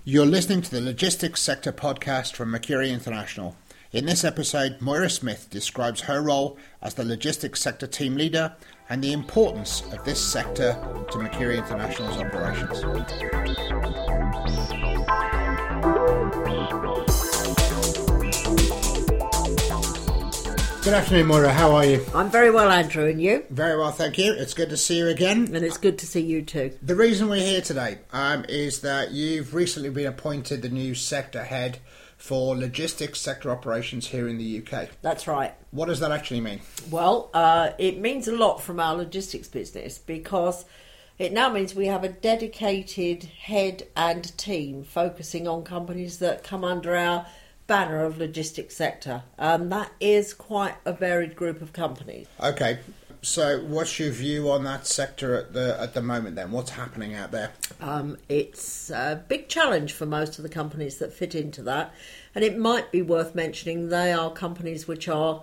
You're listening to the Logistics Sector podcast from Mercury International. In this episode, Moira Smith describes her role as the Logistics Sector team leader and the importance of this sector to Mercury International's operations. Good afternoon, Moira. How are you? I'm very well, Andrew, and you? Very well, thank you. It's good to see you again. And it's good to see you too. The reason we're here today is that you've recently been appointed the new sector head for logistics sector operations here in the UK. That's right. What does that actually mean? Well, it means a lot from our logistics business because it now means we have a dedicated head and team focusing on companies that come under our banner of logistics sector. That is quite a varied group of companies. Okay, so what's your view on that sector at the moment then? What's happening out there? It's a big challenge for most of the companies that fit into that, and it might be worth mentioning they are companies which are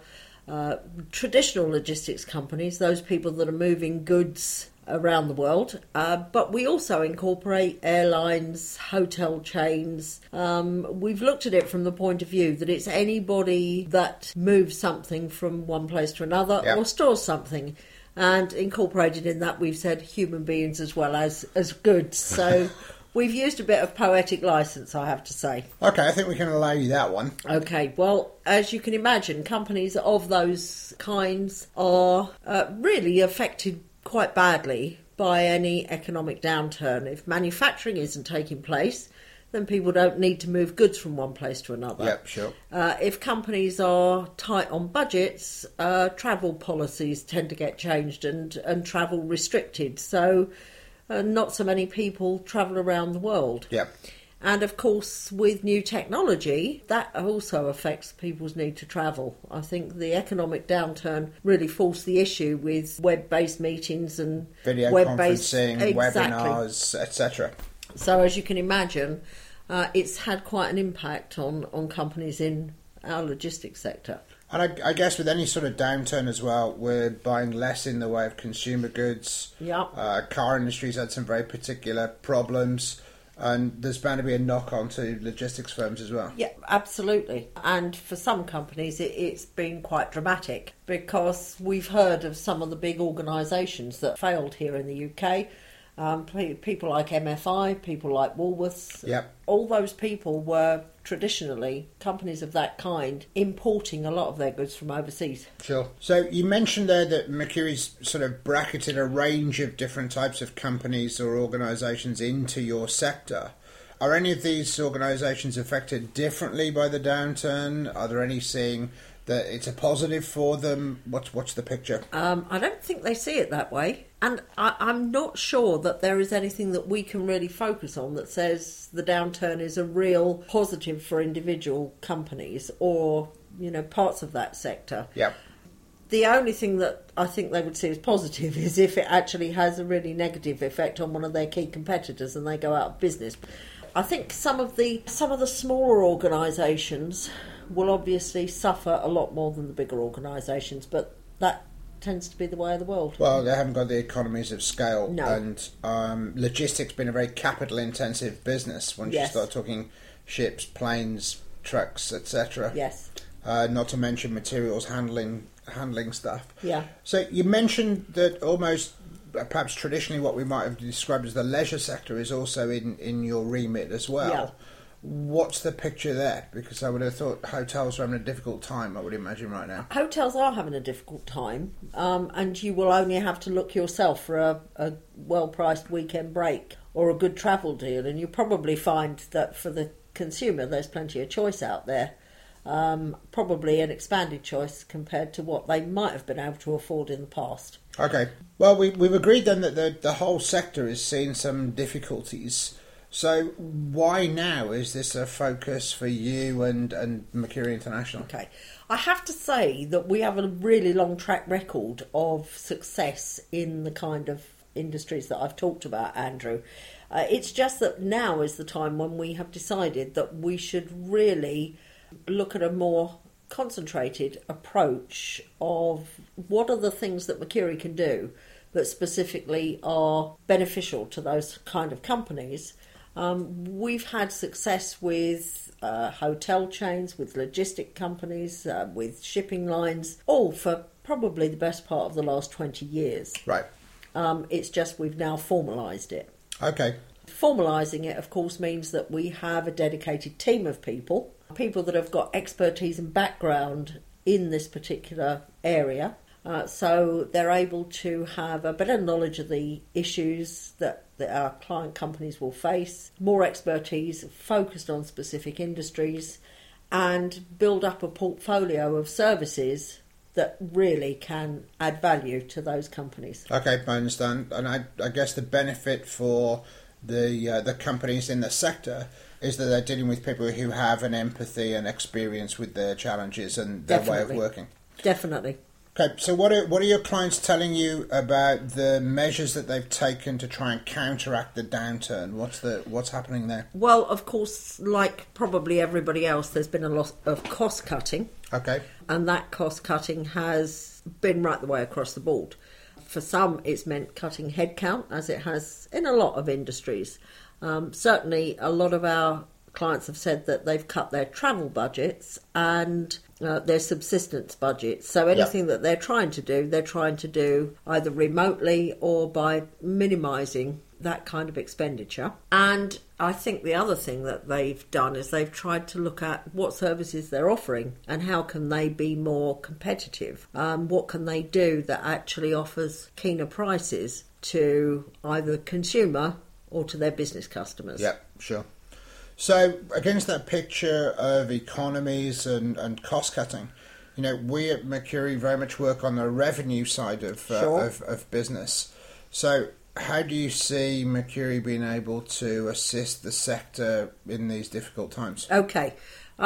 traditional logistics companies, those people that are moving goods around the world, but we also incorporate airlines, hotel chains. We've looked at it from the point of view that it's anybody that moves something from one place to another or stores something, and incorporated in that we've said human beings as well as goods. So we've used a bit of poetic license, I have to say. Okay, I think we can allow you that one. Okay, well, as you can imagine, companies of those kinds are really affected quite badly by any economic downturn. If manufacturing isn't taking place, then people don't need to move goods from one place to another. Yep, sure. If companies are tight on budgets, travel policies tend to get changed and travel restricted. So not so many people travel around the world. Yep. And of course, with new technology, that also affects people's need to travel. I think the economic downturn really forced the issue with web-based meetings and video conferencing, webinars, etc. So as you can imagine, it's had quite an impact on companies in our logistics sector. And I guess with any sort of downturn as well, we're buying less in the way of consumer goods. Yep. Car industry's had some very particular problems. And there's bound to be a knock-on to logistics firms as well. Yeah, absolutely. And for some companies, it's been quite dramatic because we've heard of some of the big organisations that failed here in the UK. People like MFI, people like Woolworths. Yep. All those people were traditionally companies of that kind importing a lot of their goods from overseas. Sure. So you mentioned there that Mercury's sort of bracketed a range of different types of companies or organisations into your sector. Are any of these organisations affected differently by the downturn? Are there any seeing that it's a positive for them? What's the picture? I don't think they see it that way. And I'm not sure that there is anything that we can really focus on that says the downturn is a real positive for individual companies or, parts of that sector. Yep. The only thing that I think they would see as positive is if it actually has a really negative effect on one of their key competitors and they go out of business. I think some of the smaller organisations will obviously suffer a lot more than the bigger organisations, but that tends to be the way of the world. Well, they haven't got the economies of scale. No. And logistics been a very capital-intensive business once you start talking ships, planes, trucks, etc. Yes. Not to mention materials handling stuff. Yeah. So you mentioned that almost perhaps traditionally what we might have described as the leisure sector is also in your remit as well. Yeah. What's the picture there? Because I would have thought hotels are having a difficult time, I would imagine, right now. Hotels are having a difficult time, and you will only have to look yourself for a well-priced weekend break or a good travel deal, and you probably find that for the consumer there's plenty of choice out there. Probably an expanded choice compared to what they might have been able to afford in the past. Okay. Well, we've agreed then that the whole sector is seeing some difficulties. So why now is this a focus for you and Mercury International? Okay. I have to say that we have a really long track record of success in the kind of industries that I've talked about, Andrew. It's just that now is the time when we have decided that we should really look at a more concentrated approach of what are the things that Mercury can do that specifically are beneficial to those kind of companies, We've had success with hotel chains, with logistic companies, with shipping lines, all for probably the best part of the last 20 years. Right. It's just we've now formalised it. Okay. Formalising it, of course, means that we have a dedicated team of people that have got expertise and background in this particular area. So they're able to have a better knowledge of the issues that our client companies will face, more expertise focused on specific industries, and build up a portfolio of services that really can add value to those companies. Okay, I understand. And I guess the benefit for the companies in the sector is that they're dealing with people who have an empathy and experience with their challenges and their way of working. Definitely. Okay, so what are your clients telling you about the measures that they've taken to try and counteract the downturn? What's happening there? Well, of course, like probably everybody else, there's been a lot of cost cutting. Okay. And that cost cutting has been right the way across the board. For some, it's meant cutting headcount, as it has in a lot of industries. Certainly, a lot of our clients have said that they've cut their travel budgets and their subsistence budgets. So anything that they're trying to do either remotely or by minimising that kind of expenditure. And I think the other thing that they've done is they've tried to look at what services they're offering and how can they be more competitive. What can they do that actually offers keener prices to either consumer or to their business customers. Yeah, sure. So against that picture of economies and cost cutting, we at Mercury very much work on the revenue side of business. So how do you see Mercury being able to assist the sector in these difficult times? Okay.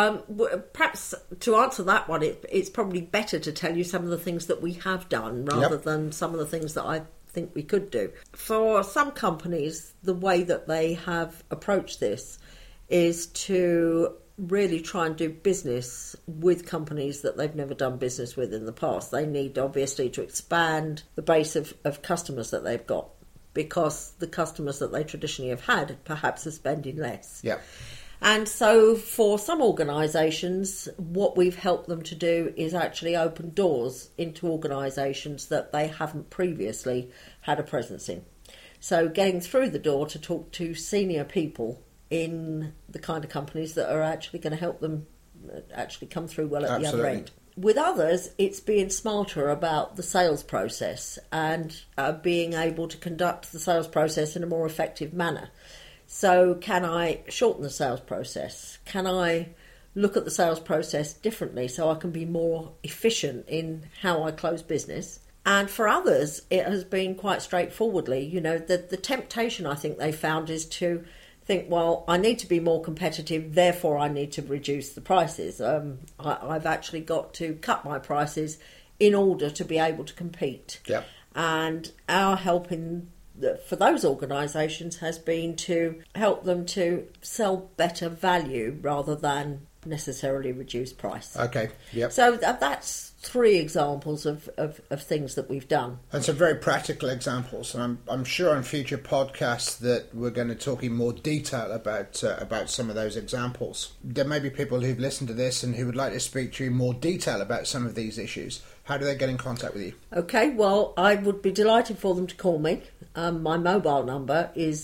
Perhaps to answer that one, it's probably better to tell you some of the things that we have done rather than some of the things that I think we could do. For some companies, the way that they have approached this is to really try and do business with companies that they've never done business with in the past. They need, obviously, to expand the base of customers that they've got, because the customers that they traditionally have had perhaps are spending less. Yeah. And so for some organisations, what we've helped them to do is actually open doors into organisations that they haven't previously had a presence in. So getting through the door to talk to senior people in the kind of companies that are actually going to help them actually come through well at the other end. With others, it's being smarter about the sales process and being able to conduct the sales process in a more effective manner. So can I shorten the sales process? Can I look at the sales process differently so I can be more efficient in how I close business? And for others, it has been quite straightforwardly. The temptation I think they found is to think, well, I need to be more competitive, therefore I need to reduce the prices. I've actually got to cut my prices in order to be able to compete. Yep. And our help for those organisations has been to help them to sell better value rather than necessarily reduce price. Okay, yep. So that's three examples of things that we've done. And some very practical examples, and I'm sure on future podcasts that we're going to talk in more detail about some of those examples. There may be people who've listened to this and who would like to speak to you in more detail about some of these issues. How do they get in contact with you? Okay, well, I would be delighted for them to call me. My mobile number is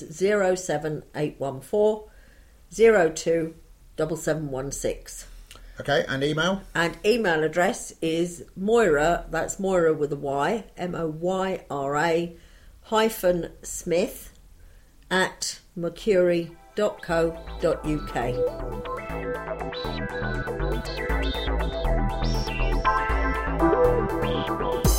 07814 02 7716. Okay, and email? And email address is Moira, that's Moira with a Y, Moyra -Smith @mercury.co.uk.